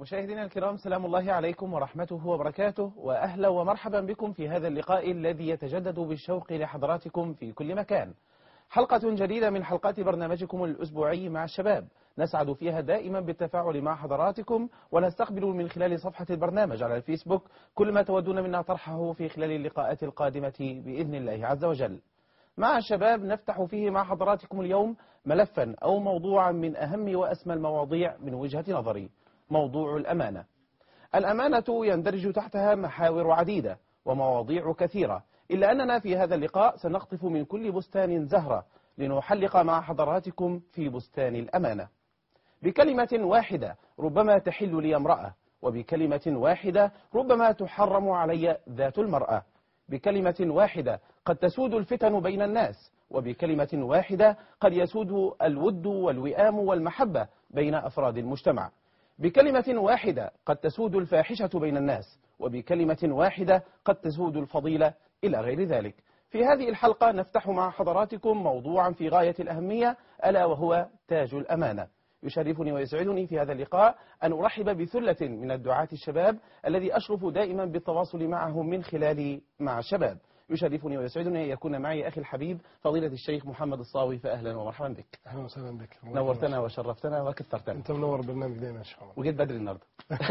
مشاهدينا الكرام، سلام الله عليكم ورحمته وبركاته، وأهلا ومرحبا بكم في هذا اللقاء الذي يتجدد بالشوق لحضراتكم في كل مكان. حلقة جديدة من حلقات برنامجكم الأسبوعي مع الشباب، نسعد فيها دائما بالتفاعل مع حضراتكم، ونستقبل من خلال صفحة البرنامج على الفيسبوك كل ما تودون منا طرحه في خلال اللقاءات القادمة بإذن الله عز وجل. مع الشباب نفتح فيه مع حضراتكم اليوم ملفا أو موضوعا من أهم وأسمى المواضيع من وجهة نظري، موضوع الأمانة. الأمانة يندرج تحتها محاور عديدة ومواضيع كثيرة، إلا أننا في هذا اللقاء سنقطف من كل بستان زهرة لنحلق مع حضراتكم في بستان الأمانة. بكلمة واحدة ربما تحل لي امرأة، وبكلمة واحدة ربما تحرم علي ذات المرأة. بكلمة واحدة قد تسود الفتن بين الناس، وبكلمة واحدة قد يسود الود والوئام والمحبة بين أفراد المجتمع. بكلمة واحدة قد تسود الفاحشة بين الناس، وبكلمة واحدة قد تسود الفضيلة إلى غير ذلك. في هذه الحلقة نفتح مع حضراتكم موضوعا في غاية الأهمية، ألا وهو تاج الأمانة. يشرفني ويسعدني في هذا اللقاء أن أرحب بثلة من الدعاة الشباب الذي أشرف دائما بالتواصل معهم من خلال مع الشباب. يشرفني ويسعدني أن يكون معي أخي الحبيب فضيلة الشيخ محمد الصاوي، فأهلا ومرحبا بك. أهلا وسهلا بك. نورتنا وشرفتنا وكثرتنا. أنت منور البرنامج دائما إن شاء الله. وجيت بدري النهارده.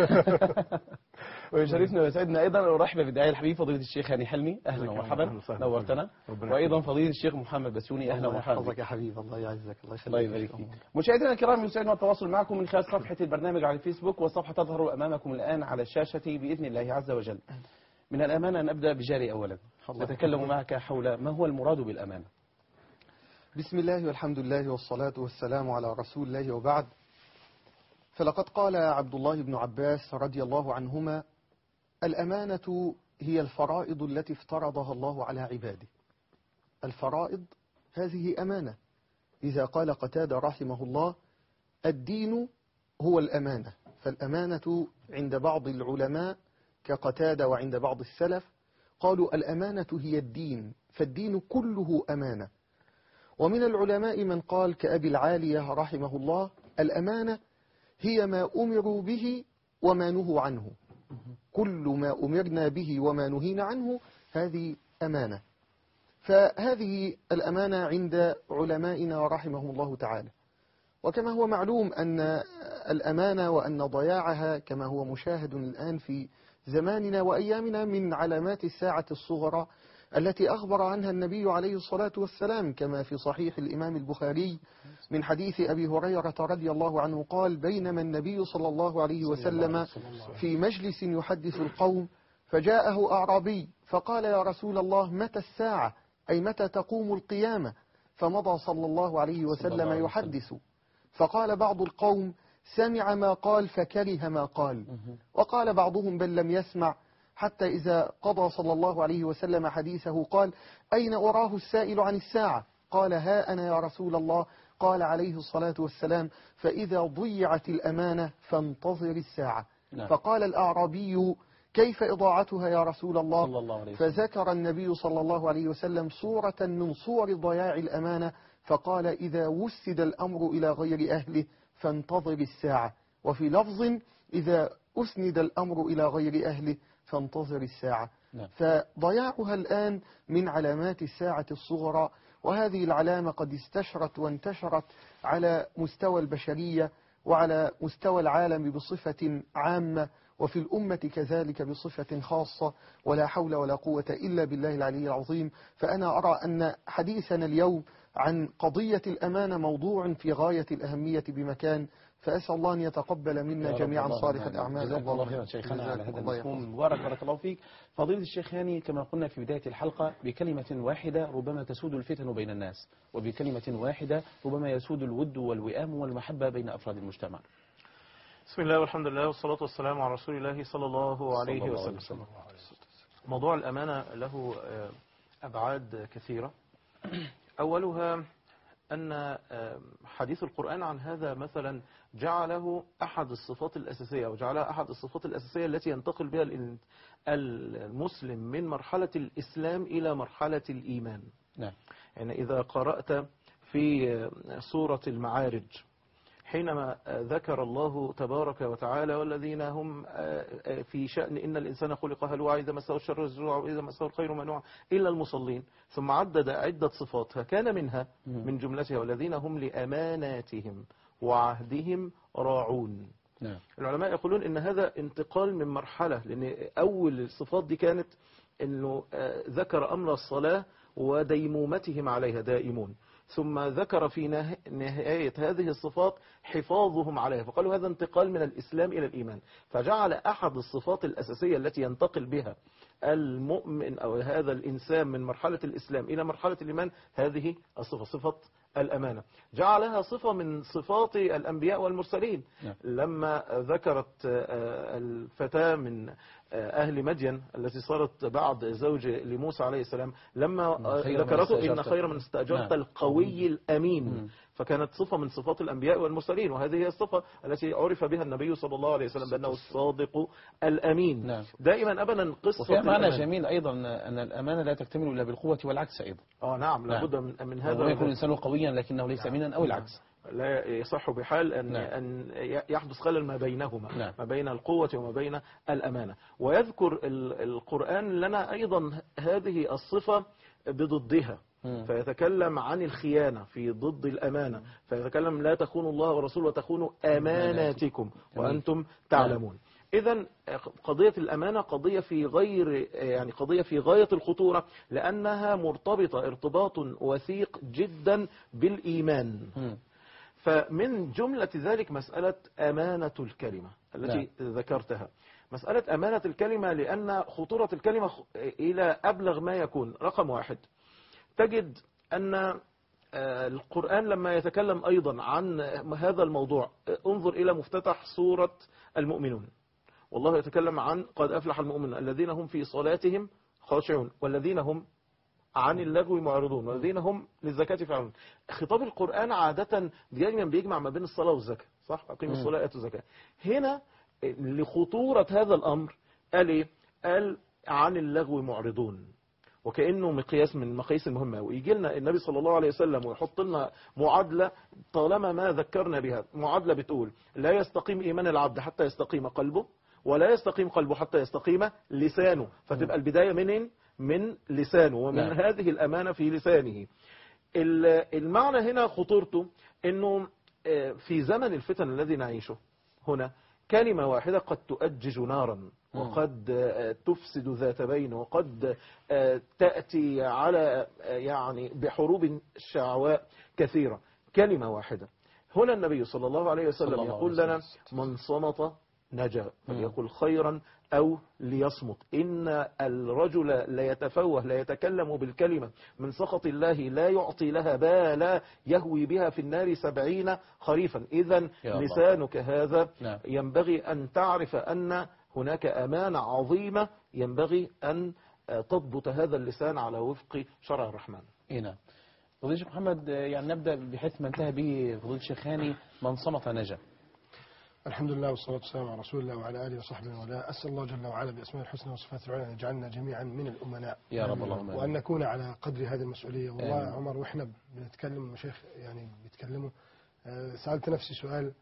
ويشرفنا ويسعدنا أيضا أن أرحب بالداعية الحبيب فضيلة الشيخ هاني حلمي، أهلا ومرحبا، نورتنا. وأيضا فضيلة الشيخ محمد بسيوني، أهلا ومرحبا بك يا حبيب. الله يعزك، الله يبارك فيك. مشاهدينا الكرام، يسعدنا التواصل معكم من خلال صفحة البرنامج على الفيسبوك، والصفحة تظهر أمامكم الآن على الشاشة بإذن الله عز وجل. من الأمانة نبدأ بجاري أولا، نتكلم معك حول ما هو المراد بالأمانة. بسم الله والحمد لله والصلاة والسلام على رسول الله، وبعد. فلقد قال عبد الله بن عباس رضي الله عنهما: الأمانة هي الفرائض التي افترضها الله على عباده. الفرائض هذه أمانة. إذا قال قتادة رحمه الله: الدين هو الأمانة. فالأمانة عند بعض العلماء كقتادة وعند بعض السلف قالوا الأمانة هي الدين، فالدين كله أمانة. ومن العلماء من قال كأبي العالية رحمه الله: الأمانة هي ما أمروا به وما نهوا عنه. كل ما أمرنا به وما نهينا عنه هذه أمانة. فهذه الأمانة عند علمائنا رحمهم الله تعالى. وكما هو معلوم أن الأمانة وأن ضياعها كما هو مشاهد الآن في زماننا وأيامنا من علامات الساعة الصغرى التي أخبر عنها النبي عليه الصلاة والسلام، كما في صحيح الإمام البخاري من حديث أبي هريرة رضي الله عنه قال: بينما النبي صلى الله عليه وسلم في مجلس يحدث القوم، فجاءه أعرابي فقال: يا رسول الله، متى الساعة؟ أي متى تقوم القيامة؟ فمضى صلى الله عليه وسلم يحدث، فقال بعض القوم: سمع ما قال فكره ما قال. وقال بعضهم: بل لم يسمع، حتى إذا قضى صلى الله عليه وسلم حديثه قال: أين أراه السائل عن الساعة؟ قال: ها أنا يا رسول الله. قال عليه الصلاة والسلام: فإذا ضيعت الأمانة فانتظر الساعة. فقال الأعرابي: كيف إضاعتها يا رسول الله؟ فذكر النبي صلى الله عليه وسلم صورة من صور ضياع الأمانة، فقال: إذا وسد الأمر إلى غير أهله فانتظر الساعة. وفي لفظ: إذا أسند الأمر إلى غير أهله فانتظر الساعة. فضياعها الآن من علامات الساعة الصغرى، وهذه العلامة قد استشرت وانتشرت على مستوى البشرية وعلى مستوى العالم بصفة عامة، وفي الأمة كذلك بصفة خاصة، ولا حول ولا قوة إلا بالله العلي العظيم. فأنا أرى أن حديثنا اليوم عن قضية الأمانة موضوع في غاية الأهمية بمكان، فأسأل الله أن يتقبل منا جميعا صالح الأعمال. جزاك الله خيرا شيخنا على هذا المفهوم المبارك، بارك الله فيك. فضيلة الشيخ هاني، كما قلنا في بداية الحلقة، بكلمة واحدة ربما تسود الفتن بين الناس، وبكلمة واحدة ربما يسود الود والوئام والمحبة بين أفراد المجتمع. بسم الله والحمد لله والصلاة والسلام على رسول الله صلى الله عليه وسلم. موضوع الأمانة له أبعاد كثيرة. أولها أن حديث القرآن عن هذا مثلا جعله أحد الصفات الأساسية، وجعلها أحد الصفات الأساسية التي ينتقل بها المسلم من مرحلة الإسلام إلى مرحلة الإيمان. نعم. يعني إذا قرأت في سورة المعارج حينما ذكر الله تبارك وتعالى والذين هم في شأن إن الإنسان خلق هلوعا إذا مسه الشر جزوعا وإذا مسه الخير منوعا إلا المصلين، ثم عدد عدة صفات فكان منها من جملتها والذين هم لأماناتهم وعهدهم راعون. العلماء يقولون إن هذا انتقال من مرحلة، لأن أول الصفات دي كانت أنه ذكر أمر الصلاة وديمومتهم عليها دائمون، ثم ذكر في نهاية هذه الصفات حفاظهم عليها، فقالوا هذا انتقال من الإسلام إلى الإيمان، فجعل أحد الصفات الأساسية التي ينتقل بها المؤمن أو هذا الإنسان من مرحلة الإسلام إلى مرحلة الإيمان هذه الصفة، صفة الأمانة، جعلها صفة من صفات الأنبياء والمرسلين. لما ذكرت الفتاة من أهل مدين التي صارت بعد زوج لموسى عليه السلام، لما ذكرته إن خير من استأجرت القوي الأمين، فكانت صفة من صفات الأنبياء والمرسلين، وهذه هي الصفة التي عرف بها النبي صلى الله عليه وسلم بأنه الصادق الأمين. دائما أبدا قصة وفيها معنى جميل أيضا أن الأمانة لا تكتمل إلا بالقوة والعكس أيضا. نعم، لابد من هذا. يكون الإنسان قويا لكنه ليس أمينا أو العكس. لا يصح بحال أن يحدث خلل ما بينهما، ما بين القوة وما بين الأمانة. ويذكر القرآن لنا أيضا هذه الصفة بضدها، فيتكلم عن الخيانة في ضد الأمانة، فيتكلم لا تخونوا الله ورسوله وتخونوا أماناتكم وأنتم تعلمون. إذن قضية الأمانة قضية في غاية الخطورة، لأنها مرتبطة ارتباط وثيق جدا بالإيمان. فمن جملة ذلك مسألة أمانة الكلمة التي ذكرتها، مسألة أمانة الكلمة، لأن خطورة الكلمة إلى أبلغ ما يكون. رقم واحد، تجد أن القرآن لما يتكلم أيضا عن هذا الموضوع، انظر إلى مفتتح سورة المؤمنون، والله يتكلم عن قد أفلح المؤمنون الذين هم في صلاتهم خاشعون والذين هم عن اللغو معرضون والذين هم للزكاة فاعلون. خطاب القرآن عادة دائما بيجمع ما بين الصلاة والزكاة، صح؟ أقيموا الصلاة وآتوا الزكاة. هنا لخطورة هذا الأمر قال إيه؟ قال عن اللغو معرضون، وكأنه مقياس من المقاييس المهمة. ويجي لنا النبي صلى الله عليه وسلم ويحط لنا معادلة طالما ما ذكرنا بها، معادلة بتقول لا يستقيم إيمان العبد حتى يستقيم قلبه، ولا يستقيم قلبه حتى يستقيم لسانه. فتبقى البداية من لسانه، ومن هذه الأمانة في لسانه. المعنى هنا خطورته أنه في زمن الفتن الذي نعيشه هنا، كلمة واحدة قد تؤجج نارا، وقد تفسد ذات بين، وقد تأتي على بحروب شعواء كثيرة. كلمة واحدة. هنا النبي صلى الله عليه وسلم يقول لنا من صمت نجا، فليقل خيرا أو ليصمت. إن الرجل لا يتفوه، لا يتكلم بالكلمة من سخط الله لا يعطي لها بالا يهوي بها في النار 70 خريفا. إذن لسانك هذا ينبغي أن تعرف أن هناك أمانة عظيمة، ينبغي أن تضبط هذا اللسان على وفق شرع الرحمن. نعم. فضيلة الشيخ محمد، نبدأ بحيث ما انتهى به فضيلة الشيخ هاني، من صمت نجا. الحمد لله والصلاة والسلام على رسول الله وعلى آله وصحبه ولا. أسأل الله جل وعلا بأسماء الحسنى وصفات العلى أن يجعلنا جميعا من الأمناء يا رب، اللهم وأن نكون على قدر هذه المسؤولية. والله عمر، وإحنا بنتكلم مشايخ بيتكلموا، سألت نفسي سؤال: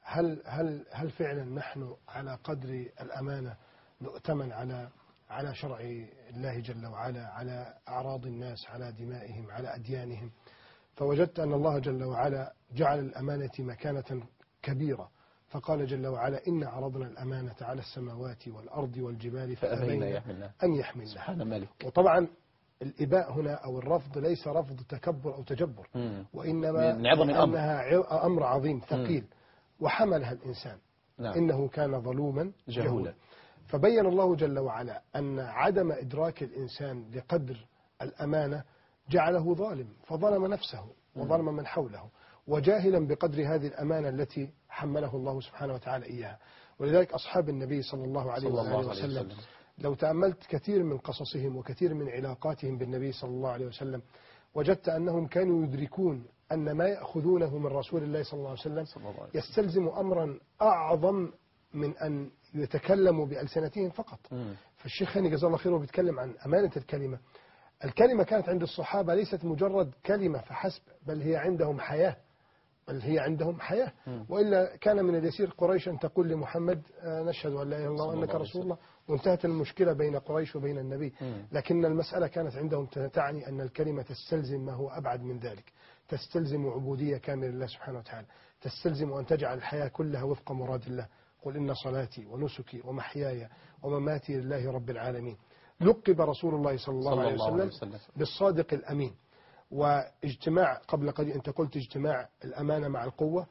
هل فعلا نحن على قدر الأمانة نؤتمن على شرع الله جل وعلا، على أعراض الناس، على دمائهم، على أديانهم؟ فوجدت أن الله جل وعلا جعل الأمانة مكانة كبيرة، فقال جل وعلا: إن عرضنا الأمانة على السماوات والأرض والجبال فأبين أن يحملنها. سبحان الملك. وطبعا الإباء هنا أو الرفض ليس رفض تكبر أو تجبر، وإنما أنها أمر عظيم ثقيل وحملها الإنسان. إنه كان ظلوما جهولا. فبين الله جل وعلا أن عدم إدراك الإنسان لقدر الأمانة جعله ظالم، فظلم نفسه وظلم من حوله، وجاهلا بقدر هذه الأمانة التي حمله الله سبحانه وتعالى إياها. ولذلك أصحاب النبي صلى الله عليه وسلم لو تأملت كثير من قصصهم وكثير من علاقاتهم بالنبي صلى الله عليه وسلم، وجدت أنهم كانوا يدركون أن ما يأخذونه من رسول الله صلى الله عليه وسلم يستلزم أمرا أعظم من أن يتكلموا بألسنتهم فقط. فالشيخ هاني جزاه الله خير وبيتكلم عن أمانة الكلمة. الكلمة كانت عند الصحابة ليست مجرد كلمة فحسب، بل هي عندهم حياة. بل هي عندهم حياة. وإلا كان من اليسير قريش أن تقول لمحمد نشهد أن لا إله إلا الله وأنك رسول الله، وانتهت المشكلة بين قريش وبين النبي. لكن المسألة كانت عندهم تعني أن الكلمة تستلزم ما هو أبعد من ذلك، تستلزم عبودية كاملة لله سبحانه وتعالى، تستلزم أن تجعل الحياة كلها وفق مراد الله. قل إن صلاتي ونسكي ومحياي ومماتي لله رب العالمين. لقب رسول الله صلى الله عليه وسلم بالصادق الأمين. واجتماع قبل قليل أنت قلت اجتماع الأمانة مع القوة،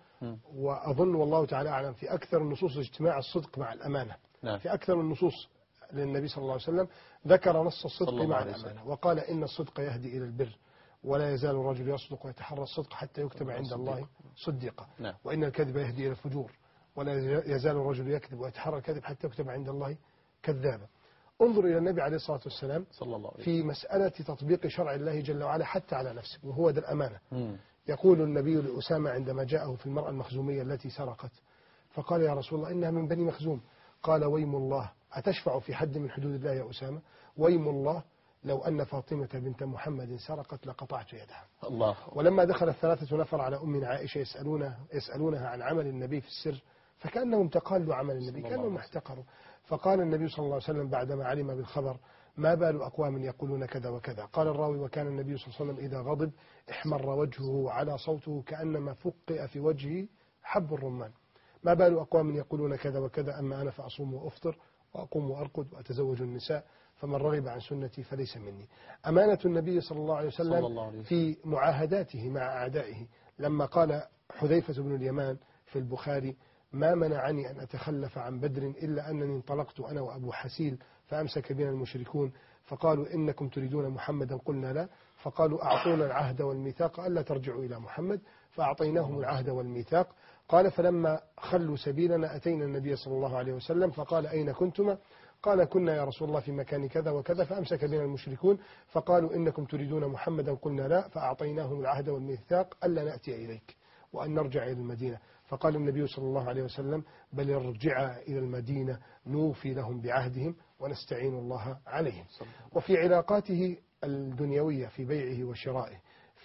وأظن والله تعالى أعلم في أكثر النصوص اجتماع الصدق مع الأمانة. في أكثر النصوص للنبي صلى الله عليه وسلم ذكر نص الصدق مع الأمانة، وقال إن الصدق يهدي إلى البر ولا يزال الرجل يصدق ويتحرى الصدق حتى يكتب عند الله صديقا، وإن الكذب يهدي إلى الفجور ولا يزال الرجل يكذب ويتحرى الكذب حتى يكتب عند الله كذابا. انظر إلى النبي عليه الصلاة والسلام في مسألة تطبيق شرع الله جل وعلا حتى على نفسه، وهو ذا الأمانة. يقول النبي لأسامة عندما جاءه في المرأة المخزومية التي سرقت، فقال يا رسول الله إنها من بني مخزوم. قال ويم الله أتشفع في حد من حدود الله يا أسامة؟ ويم الله لو أن فاطمة بنت محمد سرقت لقطعت يدها. الله. ولما دخل الثلاثة نفر على أمنا عائشة يسألونها عن عمل النبي في السر، فكأنهم تقالوا عمل النبي، كأنهم احتقروا. فقال النبي صلى الله عليه وسلم بعدما علم بالخبر ما بال أقوام يقولون كذا وكذا. قال الراوي وكان النبي صلى الله عليه وسلم إذا غضب احمر وجهه على صوته كأنما فقئ في وجهه حب الرمان. ما بال أقوام يقولون كذا وكذا أما أنا فأصوم وأفطر وأقوم وأرقد وأتزوج النساء فمن رغب عن سنتي فليس مني. أمانة النبي صلى الله عليه وسلم في معاهداته مع أعدائه، لما قال حذيفة بن اليمان في البخاري ما منعني أن أتخلف عن بدر إلا أنني انطلقت أنا وأبو حسيل فأمسك بنا المشركون فقالوا إنكم تريدون محمدا قلنا لا، فقالوا أعطونا العهد والميثاق ألا ترجعوا إلى محمد، فأعطيناهم العهد والميثاق. قال فلما خلوا سبيلنا أتينا النبي صلى الله عليه وسلم فقال أين كنتما؟ قال كنا يا رسول الله في مكان كذا وكذا فأمسك بنا المشركون فقالوا إنكم تريدون محمدا قلنا لا، فأعطيناهم العهد والميثاق ألا نأتي إليك وأن نرجع إلى المدينة. فقال النبي صلى الله عليه وسلم بل ارجعا إلى المدينة نوفي لهم بعهدهم ونستعين الله عليهم. وفي علاقاته الدنيوية في بيعه وشرائه،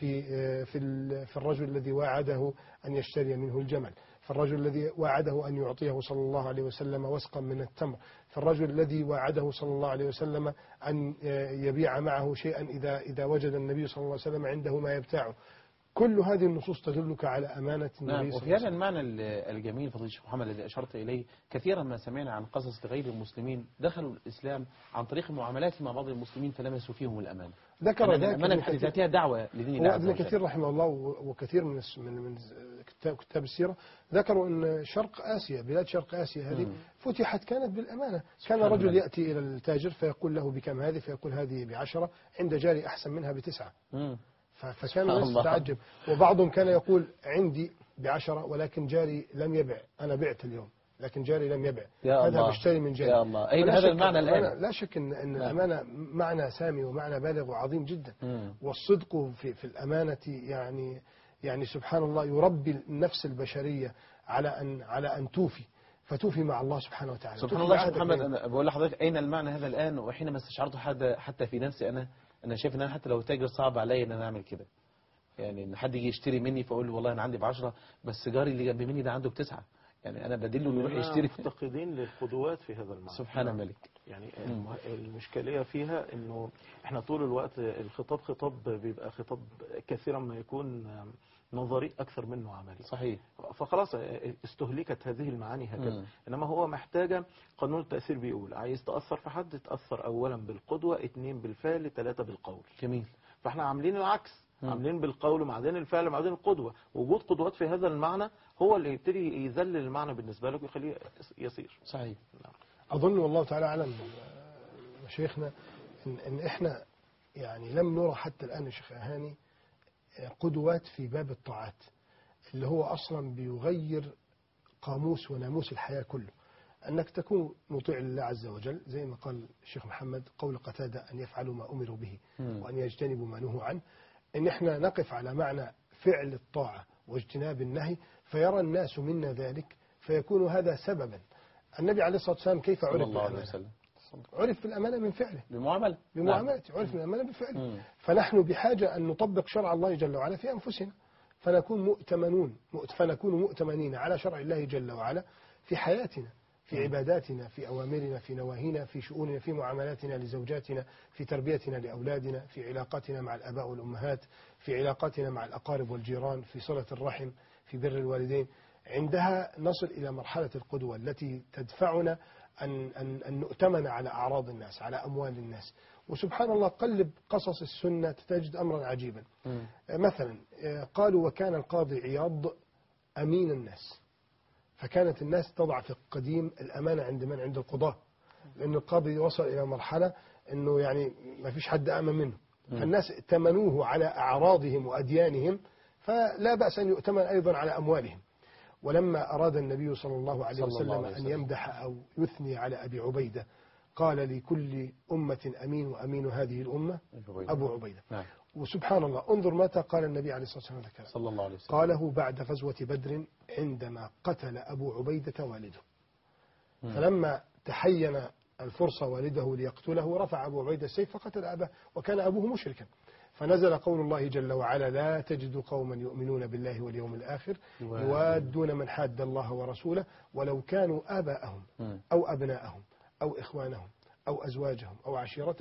في الرجل الذي وعده أن يشتري منه الجمل، في الرجل الذي وعده أن يعطيه صلى الله عليه وسلم وسقا من التمر، في الرجل الذي وعده صلى الله عليه وسلم أن يبيع معه شيئا إذا وجد النبي صلى الله عليه وسلم عنده ما يبتاعه. كل هذه النصوص تدلك على أمانة النبي صلى الله عليه وسلم. وفي هذا المعنى الجميل فضيلة الشيخ محمد الذي أشرت إليه، كثيرا ما سمعنا عن قصص غير المسلمين دخلوا الإسلام عن طريق المعاملات مع بعض المسلمين فلمسوا فيهم الأمان. ذكر الأمانة بحد ذاتها دعوة لدين الله عز وجل. ابن كثير رحمه الله وكثير من كتاب السيرة ذكروا أن شرق آسيا، بلاد شرق آسيا هذه فتحت كانت بالأمانة. كان رجل يأتي إلى التاجر فيقول له بكم هذه؟ فيقول هذه ب10، عند جاري أحسن منها ب9. فكان الناس تتعجب، وبعضهم كان يقول عندي ب10 ولكن جاري لم يبع، أنا بعت اليوم لكن جاري لم يبع، هذا بشتري من جاري. يا الله، أين هذا المعنى الآن؟ لا شك أن الأمانة معنى سامي ومعنى بالغ وعظيم جدا. والصدق في الأمانة يعني سبحان الله يربي النفس البشرية على أن فتوفي مع الله سبحانه وتعالى. سبحان الله. شيخ محمد أنا بقول لحضرتك أين المعنى هذا الآن؟ وحينما استشعرت حتى في نفسي أنا شايف أن أنا حتى لو تاجر صعب علي أن أنا أعمل كده، يعني إن حد يجي يشتري مني فأقول له والله أنا عندي ب10 بس جاري اللي جنب مني ده عنده ب9، يعني أنا بدله إنه يروح يشتري. مفتقدين للقدوات في هذا المعنى. سبحان الملك. يعني المشكلة فيها إنه إحنا طول الوقت الخطاب بيبقى خطاب كثيرا ما يكون نظري أكثر منه عملي. صحيح. فخلاص استهلكت هذه المعاني هكذا. إنما هو محتاجة قانون التأثير بيقول عايز تأثر في حد تأثر أولا بالقدوة، 2 بالفعل، 3 بالقول. جميل. فإحنا عاملين العكس، عاملين بالقول وبعدين الفعل وبعدين القدوة. وجود قدوات في هذا المعنى هو اللي يبتدي يذلل المعنى بالنسبة لك ويخليه يصير. صحيح. أظن والله تعالى أعلم مشايخنا إن إحنا يعني لم نرى حتى الآن يا شيخ هاني قدوات في باب الطاعات اللي هو أصلا بيغير قاموس وناموس الحياة كله. أنك تكون مطيع لله عز وجل زي ما قال الشيخ محمد قول قتادة أن يفعلوا ما أمروا به وأن يجتنبوا ما نهوا عنه، إن إحنا نقف على معنى فعل الطاعة واجتناب النهي فيرى الناس منا ذلك فيكون هذا سببا. النبي عليه الصلاة والسلام كيف عرف بالأمانة؟ عرف بالأمانة من فعله، بمعاملته. عرف بالأمانة بفعله. فنحن بحاجة أن نطبق شرع الله جل وعلا في أنفسنا. فنكون مؤتمنين على شرع الله جل وعلا في حياتنا، في عباداتنا، في أوامرنا، في نواهينا، في شؤوننا، في معاملاتنا لزوجاتنا، في تربيتنا لأولادنا، في علاقاتنا مع الآباء والأمهات، في علاقاتنا مع الأقارب والجيران، في صلة الرحم، في بر الوالدين. عندها نصل إلى مرحلة القدوة التي تدفعنا أن نؤتمن على أعراض الناس، على أموال الناس. وسبحان الله قلب قصص السنة تجد أمرا عجيبا. مثلا قالوا وكان القاضي عياض أمين الناس، فكانت الناس تضع في القديم الأمانة عند من؟ عند القضاة، لأن القاضي وصل إلى مرحلة أنه يعني ما فيش حد أمن منه، فالناس ائتمنوه على أعراضهم وأديانهم، فلا بأس أن يؤتمن أيضا على أموالهم. ولما أراد النبي صلى الله عليه وسلم أن يمدح أو يثني على أبي عبيدة قال لكل أمة أمين، وأمين هذه الأمة أبو عبيدة. نعم. وسبحان الله انظر متى قال النبي عليه الصلاة والسلام صلى الله عليه وسلم، قاله بعد غزوة بدر عندما قتل أبو عبيدة والده. فلما تحين الفرصة والده ليقتله رفع أبو عبيدة السيف فقتل أباه، وكان أبوه مشركا. فنزل قول الله جل وعلا لا تجد قوما يؤمنون بالله واليوم الآخر يوادون من حاد الله ورسوله ولو كانوا آباءهم أو أبناءهم أو إخوانهم أو أزواجهم أو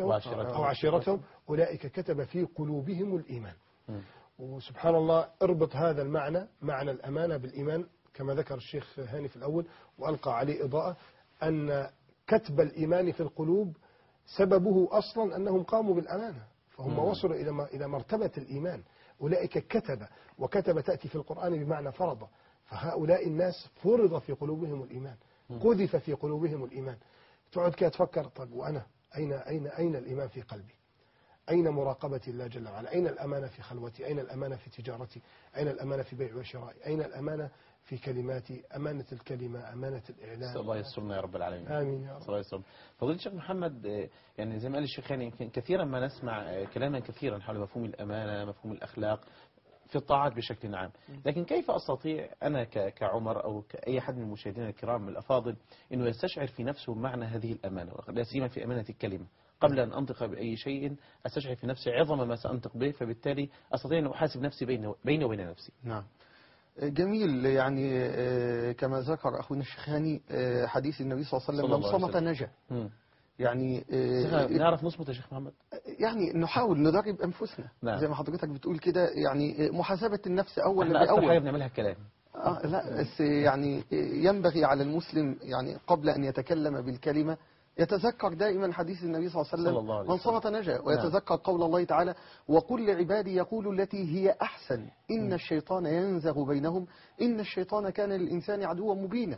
عشيرتهم أولئك كتب في قلوبهم الإيمان. وسبحان الله اربط هذا المعنى، معنى الأمانة بالإيمان، كما ذكر الشيخ هاني في الأول وألقى عليه إضاءة، أن كتب الإيمان في القلوب سببه أصلا أنهم قاموا بالأمانة، فهم وصلوا إلى مرتبة الإيمان. أولئك كتب، وكتب تأتي في القرآن بمعنى فرض، فهؤلاء الناس فرض في قلوبهم الإيمان، قذف في قلوبهم الإيمان. تقعد كده تفكر، طب وأنا أين الإيمان في قلبي؟ أين مراقبة الله جل وعلا؟ أين الأمانة في خلوتي؟ أين الأمانة في تجارتي؟ أين الأمانة في بيع وشرائي؟ أين الأمانة في كلماتي؟ أمانة الكلمة، أمانة الإعلام. الله يسرنا يا رب العالمين. آمين يا رب. الله يسرنا. فضيلة الشيخ محمد، يعني زي ما قال الشيخ يعني كثيرا ما نسمع كلاما كثيرا حول مفهوم الأمانة، مفهوم الأخلاق في الطاعات بشكل عام، لكن كيف أستطيع أنا كعمر أو كأي حد من المشاهدين الكرام الأفاضل أنه يستشعر في نفسه معنى هذه الأمانة، لا سيما في أمانة الكلمة؟ قبل أن أنطق بأي شيء أستشعر في نفسي عظم ما سأنطق به، فبالتالي أستطيع أن أحاسب نفسي بيني وبين نفسي. نعم، جميل. يعني كما ذكر أخونا الشيخ هاني حديث النبي صلى الله عليه وسلم من صمت نجا. يعني نعرف نصمت يا شيخ محمد؟ يعني نحاول ندرب أنفسنا. نعم. زي ما حضرتك بتقول كده، يعني محاسبة النفس أولا بأول. أكثر حاجة بنعملها الكلام. لا بس يعني ينبغي على المسلم يعني قبل أن يتكلم بالكلمة يتذكر دائما حديث النبي صلى الله عليه وسلم من صمت نجا، ويتذكر قول الله تعالى وقل لعبادي يقولوا التي هي أحسن إن الشيطان ينزغ بينهم إن الشيطان كان للإنسان عدوا مبينا.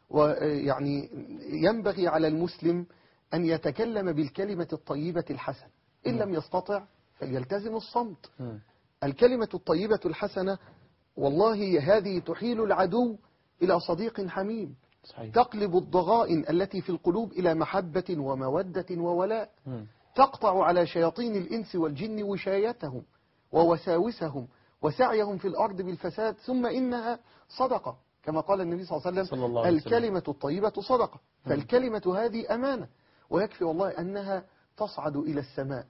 ويعني ينبغي على المسلم أن يتكلم بالكلمة الطيبة الحسنة، إن لم يستطع فليلتزم الصمت. الكلمة الطيبة الحسنة والله هذه تحيل العدو إلى صديق حميم، صحيح. تقلب الضغائن التي في القلوب إلى محبة ومودة وولاء، تقطع على شياطين الإنس والجن وشايتهم ووساوسهم وسعيهم في الأرض بالفساد، ثم إنها صدقة كما قال النبي صلى الله عليه وسلم الكلمة الطيبة صدقة. فالكلمة هذه أمانة، ويكفي والله أنها تصعد إلى السماء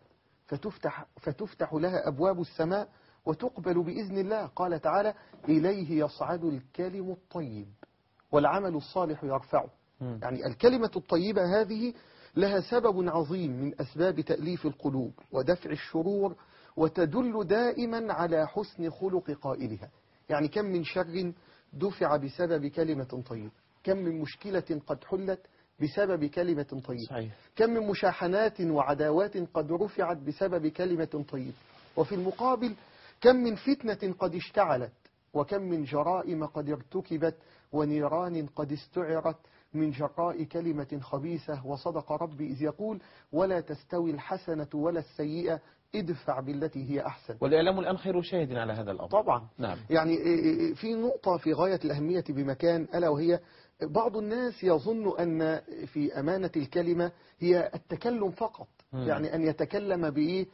فتفتح لها أبواب السماء وتقبل بإذن الله. قال تعالى إليه يصعد الكلم الطيب والعمل الصالح يرفعه. يعني الكلمة الطيبة هذه لها سبب عظيم من أسباب تأليف القلوب ودفع الشرور، وتدل دائما على حسن خلق قائلها. يعني كم من شر دفع بسبب كلمة طيبة، كم من مشكلة قد حلت بسبب كلمة طيبة، صحيح. كم من مشاحنات وعداوات قد رفعت بسبب كلمة طيبة، وفي المقابل كم من فتنة قد اشتعلت، وكم من جرائم قد ارتكبت ونيران قد استعرت من جراء كلمة خبيثة. وصدق ربي إذ يقول ولا تستوي الحسنة ولا السيئة ادفع بالتي هي أحسن. والإعلام الآن خير شاهد على هذا الأمر. طبعا. نعم. يعني في نقطة في غاية الأهمية بمكان، ألا وهي بعض الناس يظن أن في أمانة الكلمة هي التكلم فقط، يعني أن يتكلم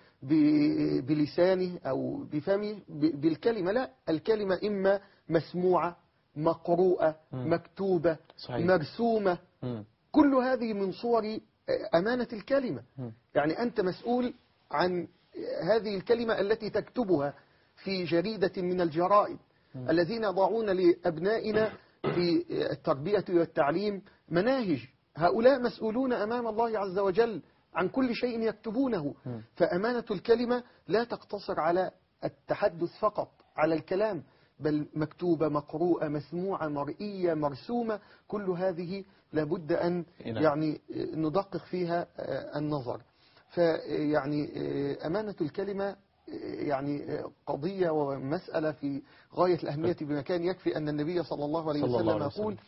بلسانه أو بفمه بالكلمة. لا، الكلمة إما مسموعة، مقروءة، مكتوبة، صحيح. مرسومة، كل هذه من صور أمانة الكلمة. يعني أنت مسؤول عن هذه الكلمة التي تكتبها في جريدة من الجرائد، الذين يضعون لأبنائنا في التربية والتعليم مناهج. هؤلاء مسؤولون أمام الله عز وجل عن كل شيء يكتبونه. فأمانة الكلمة لا تقتصر على التحدث فقط، على الكلام، بل مكتوبة، مقروءة، مسموعة، مرئية، مرسومة. كل هذه لابد أن يعني ندقق فيها النظر. فيعني أمانة الكلمة يعني قضية ومسألة في غاية الأهمية، بما كان يكفي أن النبي صلى الله عليه وسلم يقول: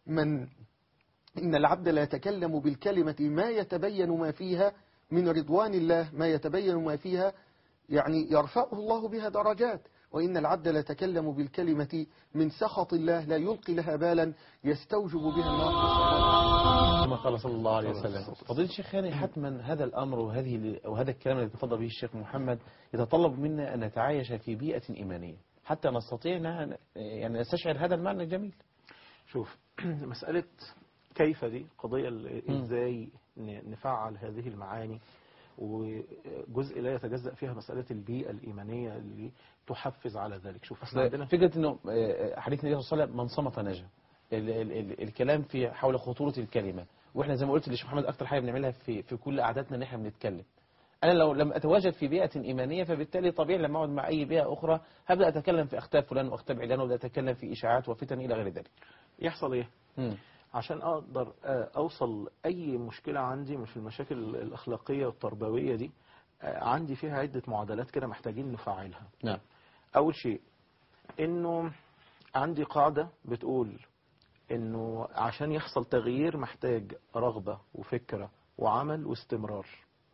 إن العبد لا يتكلم بالكلمة ما يتبين ما فيها من رضوان الله، ما يتبين ما فيها يعني يرفعه الله بها درجات، وإن العبد لا يتكلم بالكلمة من سخط الله لا يلقي لها بالا يستوجب بها النار. كما قال صلى الله عليه وسلم. فضيلة الشيخ هاني، حتما هذا الأمر وهذا الكلام الذي تفضل به الشيخ محمد يتطلب منا أن نتعايش في بيئة إيمانية حتى نستطيع يعني نستشعر هذا المعنى الجميل. شوف، مسألة كيف دي قضية إزاي نفعل هذه المعاني، وجزء لا يتجزأ فيها مسألة البيئة الإيمانية اللي تحفز على ذلك. شوف، احنا عندنا فكرة انه حديث النبي صلى الله عليه وسلم: من صمت نجا. الكلام في حول خطورة الكلمة، واحنا زي ما قلت للشيخ محمد اكتر حاجة بنعملها في كل قعداتنا ان احنا بنتكلم. انا لو لم اتواجد في بيئة ايمانية، فبالتالي طبيعي لما اقعد مع اي بيئة اخرى هبدأ اتكلم في اخطاء فلان واخطاء علان، وابدأ اتكلم في اشاعات وفتن الى غير ذلك. يحصل ايه؟ عشان اقدر اوصل اي مشكلة عندي مش المشاكل الاخلاقية والتربوية دي، عندي فيها عدة معادلات كده محتاجين نفعلها. نعم. اول شيء انه عندي قاعدة بتقول انه عشان يحصل تغيير محتاج رغبة وفكرة وعمل واستمرار.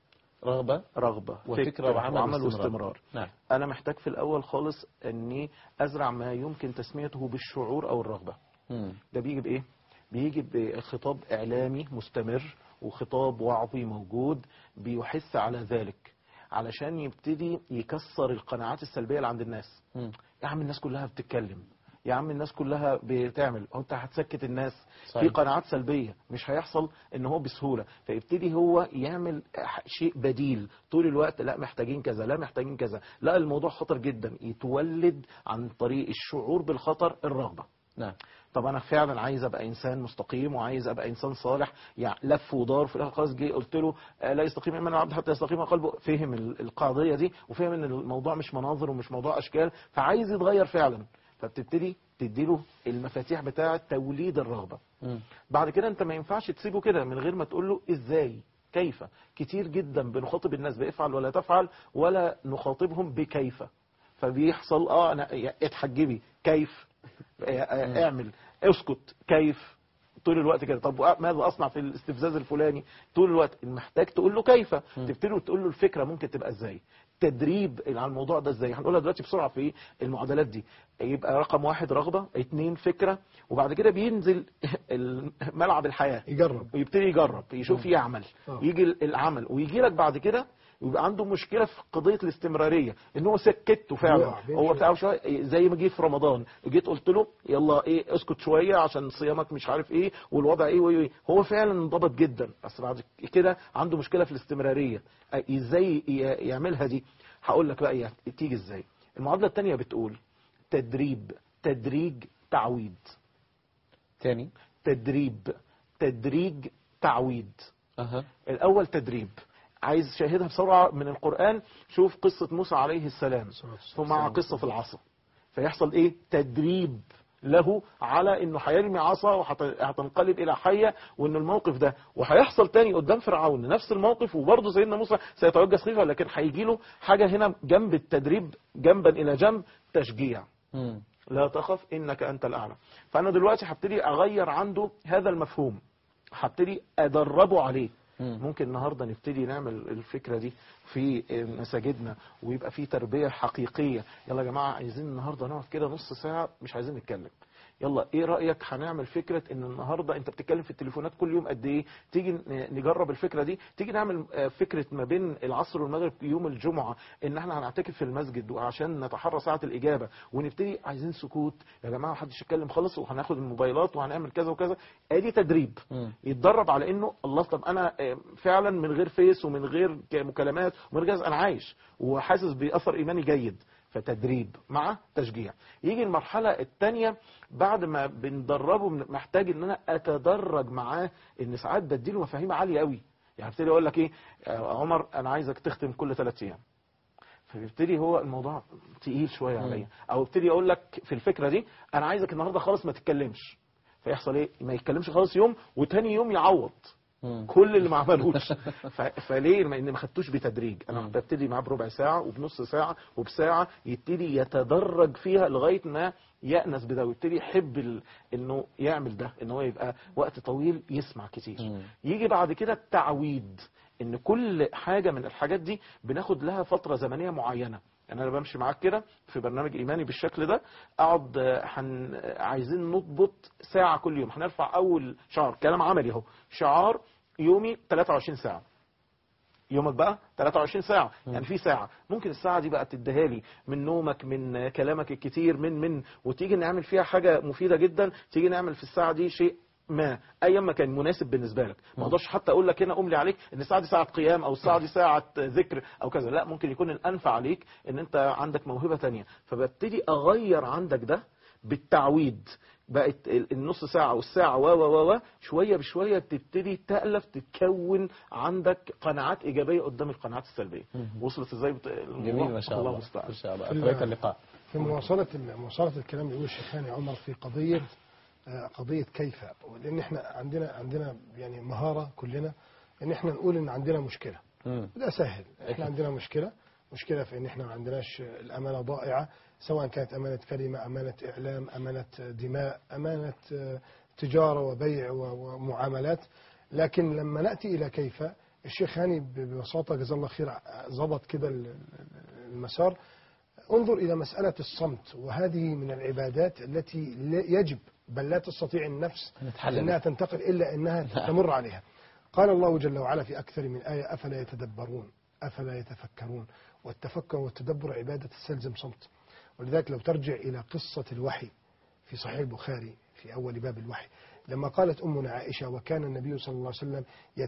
رغبة وفكرة وعمل واستمرار. نعم. انا محتاج في الاول خالص اني ازرع ما يمكن تسميته بالشعور او الرغبة. ده بيجي بايه؟ بيجي بخطاب اعلامي مستمر وخطاب وعظي موجود بيحث على ذلك، علشان يبتدي يكسر القناعات السلبية اللي عند الناس. يا عم الناس كلها بتتكلم، يا عم الناس كلها بتعمل، انت هتسكت الناس؟ صحيح. في قناعات سلبية مش هيحصل ان هو بسهولة، فيبتدي هو يعمل شيء بديل طول الوقت. لا محتاجين كذا، لا محتاجين كذا، لا الموضوع خطر جدا. يتولد عن طريق الشعور بالخطر الرغبة. نعم. طب انا فعلا عايز ابقى انسان مستقيم وعايز ابقى انسان صالح، يعني لف ودار في الاخر خلاص جه قلت له لا يستقيم ايمان العبد حتى يستقيم قلبه. فهم القضيه دي وفهم ان الموضوع مش مناظر ومش موضوع اشكال، فعايز يتغير فعلا، فبتبتدي تديله المفاتيح بتاعه توليد الرغبه. بعد كده انت ما ينفعش تسيبه كده من غير ما تقول له ازاي، كيف. كتير جدا بنخاطب الناس بافعل ولا تفعل، ولا نخاطبهم بكيف. فبيحصل انا اتحجبي كيف، اعمل، اسكت كيف، طول الوقت كده. طب ماذا اصنع في الاستفزاز الفلاني؟ طول الوقت محتاج تقول له كيف. تبتدي تقول له الفكره ممكن تبقى ازاي، تدريب على الموضوع ده ازاي. هنقولها دلوقتي بسرعه في المعادلات دي. يبقى رقم 1 رغبه، 2 فكره، وبعد كده بينزل ملعب الحياه يجرب، ويبتدي يجرب، يشوف يعمل، يجي العمل، ويجي لك بعد كده يبقى عنده مشكلة في قضية الاستمرارية، ان هو سكته فعلا. هو بتاعه شوية زي ما جه في رمضان، جيت قلت له يلا ايه اسكت شوية عشان صيامك مش عارف ايه والوضع ايه وايه، هو فعلا انضبط جدا، بس بعد كده عنده مشكلة في الاستمرارية. ازاي يعملها دي؟ هقول لك بقى تيجي ازاي. المعادلة الثانية بتقول تدريب، تدريج، تعويض. تاني تدريج، تعويض. الاول تدريب، عايز شاهدها بسرعة من القرآن. شوف قصة موسى عليه السلام ومع قصة العصا، فيحصل ايه؟ تدريب له على انه هيرمي عصا وهتنقلب الى حية، وان الموقف ده وهيحصل تاني قدام فرعون نفس الموقف، وبرضه سيدنا موسى سيتوجه خيفة، لكن هيجي له حاجة هنا جنب التدريب، جنبا الى جنب، تشجيع. لا تخف انك انت الاعلى. فانا دلوقتي هبتدي اغير عنده هذا المفهوم، هبتدي ادربه عليه. ممكن النهاردة نبتدي نعمل الفكرة دي في مساجدنا، ويبقى في تربية حقيقية. يلا يا جماعة عايزين النهاردة نقعد كده نص ساعة مش عايزين نتكلم. يلا ايه رأيك هنعمل فكرة ان النهاردة انت بتتكلم في التليفونات كل يوم قد ايه، تيجي نجرب الفكرة دي، تيجي نعمل فكرة ما بين العصر والمغرب يوم الجمعة ان احنا هنعتكف في المسجد وعشان نتحرى ساعة الإجابة، ونبتدي عايزين سكوت يا جماعة محدش يتكلم خالص، وهناخد الموبايلات وهنعمل كذا وكذا. ادي تدريب يتدرب على انه الله، طب انا فعلا من غير فيس ومن غير مكالمات ومن غير انا عايش وحاسس بأثر ايماني جيد. فتدريب مع تشجيع. يجي المرحلة الثانية بعد ما بندربه محتاج ان انا اتدرج معاه، ان ساعات بديله مفاهيم عالية قوي. يعني ابتدي اقول لك ايه يا عمر انا عايزك تختم كل 3 ايام، فبيبتدي هو الموضوع تقيل شوية عليا. او ابتدي اقول لك في الفكرة دي انا عايزك النهاردة خالص ما تتكلمش، فيحصل ايه؟ ما يتكلمش خالص يوم، وتاني يوم يعوض كل اللي ما عملوش. فليه؟ لان ما خدتوش بتدريج. انا ببتدي معاه بربع ساعه وبنص ساعه وبساعه، يبتدي يتدرج فيها لغايه ما يأنس بده ويبتدي يحب انه يعمل ده، ان هو يبقى وقت طويل يسمع كتير. يجي بعد كده التعويد، ان كل حاجه من الحاجات دي بناخد لها فتره زمنيه معينه. يعني انا بمشي معاك كده في برنامج ايماني بالشكل ده، اقعد عايزين نضبط ساعه كل يوم. هنرفع اول شعار، كلام عملي اهو، شعار يومي 23 ساعه. يومك بقى 23 ساعة، يعني في ساعة ممكن الساعة دي بقى تديها لي من نومك، من كلامك الكتير، من وتيجي نعمل فيها حاجة مفيدة جدا. تيجي نعمل في الساعة دي شيء ما ايام ما كان مناسب بالنسبه لك. ما اقدرش حتى اقول لك هنا املي عليك ان الساعه دي ساعه قيام او الساعه دي ساعه ذكر او كذا، لا، ممكن يكون الانفع عليك ان انت عندك موهبه تانية. فببتدي اغير عندك ده بالتعويد. بقت النص ساعة والساعة و شوية بشوية بتبتدي تألف، تتكون عندك قناعات إيجابية قدام القناعات السلبية. وصلت ازاي؟ جميل ما شاء الله. مستعان. ما شاء الله. أفريق اللقاء في مواصلة الكلام اللي يقول الشيخ هاني عمر في قضية كيف، لأن احنا عندنا يعني مهارة كلنا ان احنا نقول ان عندنا مشكلة. ده سهل. احنا عندنا مشكلة في ان احنا ما عندناش الأمانة ضائعة، سواء كانت أمانة كلمة، أمانة إعلام، أمانة دماء، أمانة تجارة وبيع ومعاملات. لكن لما نأتي إلى كيف، الشيخ هاني ببساطة جزاه الله خير ضبط كده المسار. انظر إلى مسألة الصمت، وهذه من العبادات التي يجب بل لا تستطيع النفس أنها تنتقل إلا أنها تمر عليها. قال الله جل وعلا في أكثر من آية: أفلا يتدبرون أفلا يتفكرون. والتفكر والتدبر عبادة تستلزم صمت. ولذلك لو ترجع إلى قصة الوحي في صحيح البخاري في أول باب الوحي، لما قالت أمنا عائشة: وكان النبي صلى الله عليه وسلم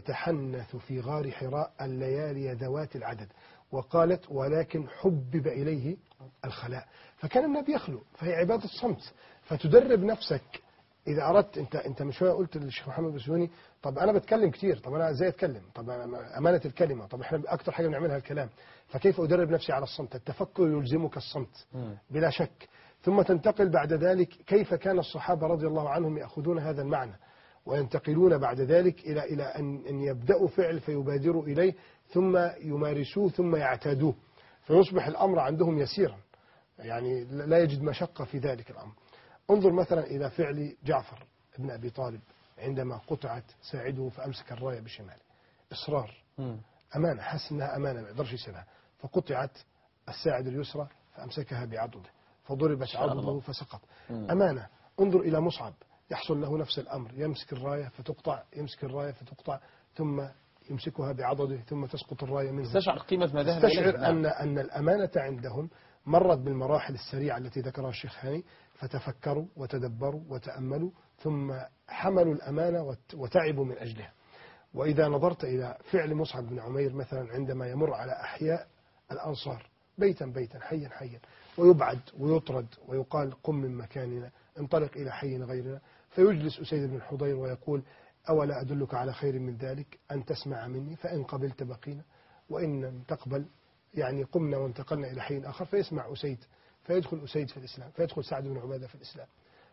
يتحنث في غار حراء الليالي ذوات العدد، وقالت: ولكن حبب إليه الخلاء. فكان النبي يخلو، فهي عبادة صمت. فتدرب نفسك إذا أردت. أنت من شوية قلت للشيخ محمد بسيوني: طب أنا بتكلم كتير، طب أنا إزاي أتكلم؟ طب أمانة الكلمة، طب إحنا أكتر حاجة بنعملها الكلام، فكيف أدرب نفسي على الصمت؟ التفكر يلزمك الصمت بلا شك. ثم تنتقل بعد ذلك كيف كان الصحابة رضي الله عنهم يأخذون هذا المعنى وينتقلون بعد ذلك إلى أن يبدأوا فعل فيبادروا إليه، ثم يمارسوه، ثم يعتادوه، فيصبح الأمر عندهم يسيرا، يعني لا يجد مشقة في ذلك الأمر. انظر مثلا إلى فعل جعفر ابن أبي طالب عندما قطعت ساعده فأمسك الراية بشماله. إصرار، أمانة، حس أنها أمانة ما يقدرش يسيبها، فقطعت الساعد اليسرى فأمسكها بعضده فضربت عضده فسقط. أمانة. انظر إلى مصعب، يحصل له نفس الأمر، يمسك الراية فتقطع، يمسك الراية فتقطع، ثم يمسكها بعضده ثم تسقط الراية منه. استشعر قيمة ما ذهب إليه. استشعر أن الأمانة عندهم مرت بالمراحل السريعة التي ذكرها الشيخ هاني، فتفكروا وتدبروا وتأملوا ثم حملوا الأمانة وتعبوا من أجلها. وإذا نظرت إلى فعل مصعب بن عمير مثلا عندما يمر على أحياء الأنصار بيتا بيتا، حيا حيا، ويبعد ويطرد ويقال: قم من مكاننا، انطلق إلى حي غيرنا، فيجلس أسيد بن الحضير ويقول: أولا أدلك على خير من ذلك، أن تسمع مني، فإن قبلت بقينا وإن لم تقبل يعني قمنا وانتقلنا إلى حي آخر. فيسمع أسيد، فيدخل أسيد في الإسلام، فيدخل سعد بن عبادة في الإسلام،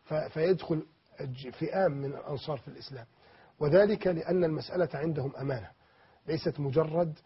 فيدخل فئام من الأنصار في الإسلام. وذلك لأن المسألة عندهم أمانة، ليست مجرد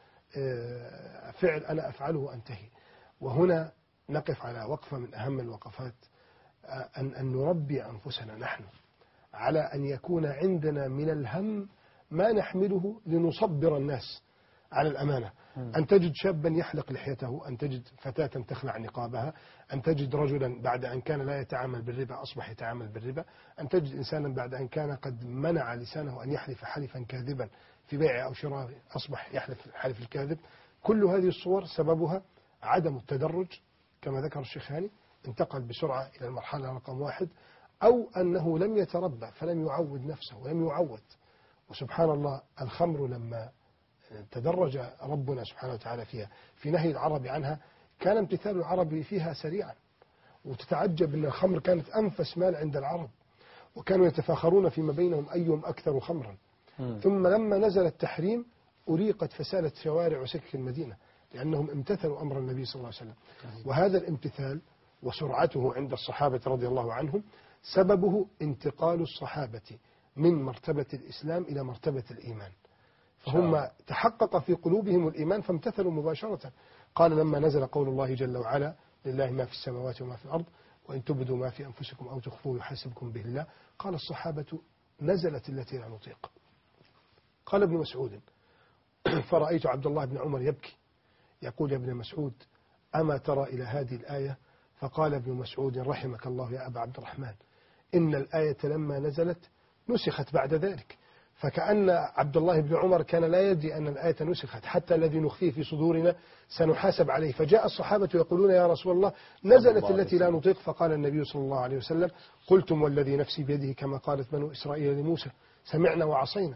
فعل أنا أفعله وأنتهي. وهنا نقف على وقفة من أهم الوقفات، أن نربي أنفسنا نحن على أن يكون عندنا من الهم ما نحمله لنصبر الناس على الأمانة. أن تجد شابا يحلق لحيته، أن تجد فتاة تخلع نقابها، أن تجد رجلا بعد أن كان لا يتعامل بالربا أصبح يتعامل بالربا، أن تجد إنسانا بعد أن كان قد منع لسانه أن يحلف حلفا كاذبا في بيع أو شراء أصبح يحلف الحلف الكاذب. كل هذه الصور سببها عدم التدرج كما ذكر الشيخ هاني، انتقل بسرعة إلى المرحلة رقم 1، أو أنه لم يتربى فلم يعود نفسه ولم يعود. وسبحان الله، الخمر لما تدرج ربنا سبحانه وتعالى فيها في نهي العرب عنها، كان امتثال العرب فيها سريعا، وتتعجب أن الخمر كانت أنفس مال عند العرب، وكانوا يتفاخرون فيما بينهم أيهم أكثر خمرا. ثم لما نزل التحريم أريقت فسالت شوارع وسكك المدينة، لأنهم امتثلوا أمر النبي صلى الله عليه وسلم. وهذا الامتثال وسرعته عند الصحابة رضي الله عنهم سببه انتقال الصحابة من مرتبة الإسلام إلى مرتبة الإيمان، فهم تحقق في قلوبهم الإيمان فامتثلوا مباشرة. قال لما نزل قول الله جل وعلا لله ما في السماوات وما في الأرض وإن تبدوا ما في أنفسكم أو تخفوه يحاسبكم به الله، قال الصحابة نزلت التي لا نطيق. قال ابن مسعود فرأيت عبد الله بن عمر يبكي يقول يا ابن مسعود أما ترى إلى هذه الآية؟ فقال ابن مسعود رحمك الله يا أبا عبد الرحمن إن الآية لما نزلت نسخت بعد ذلك. فكأن عبد الله بن عمر كان لا يدري أن الآية نسخت، حتى الذي نخفيه في صدورنا سنحاسب عليه. فجاء الصحابة يقولون يا رسول الله نزلت التي لا نطيق، فقال النبي صلى الله عليه وسلم قلتم والذي نفسي بيده كما قالت بنو إسرائيل لموسى سمعنا وعصينا،